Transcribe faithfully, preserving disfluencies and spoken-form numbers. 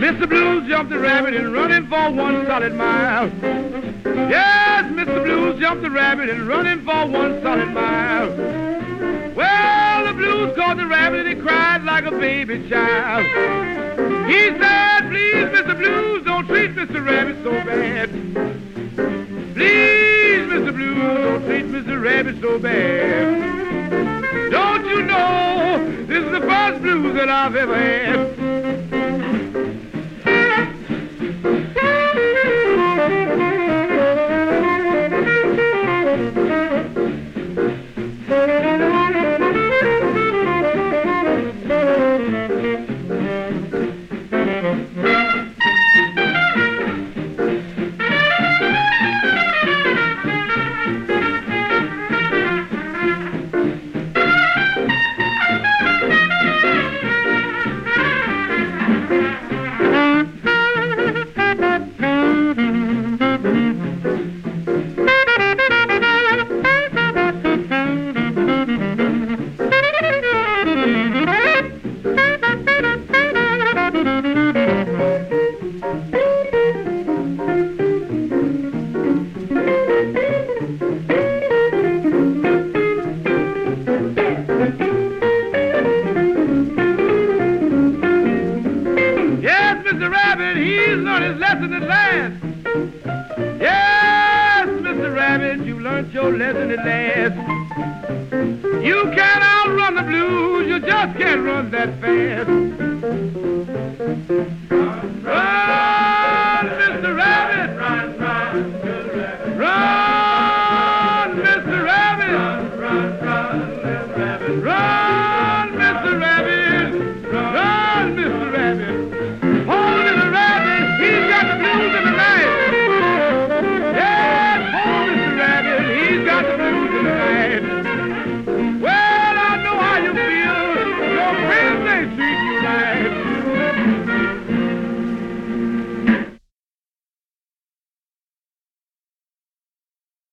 Mister Blues jumped the rabbit and running for one solid mile. Yes, Mister Blues jumped the rabbit and running for one solid mile. Well, the blues caught the rabbit and he cried like a baby child. He said, please, Mister Blues, don't treat Mister Rabbit so bad. Please, Mister Blues, don't treat Mister Rabbit so bad. Don't you know this is the first blues that I've ever had? Mister Rabbit, he's learned his lesson at last. Yes, Mister Rabbit, you learned your lesson at last. You can't outrun the blues, you just can't run that fast. Run, Mister Rabbit! Run, run, Mister Rabbit! Run, Mister Rabbit! Run, run, run, Mister Rabbit! Run!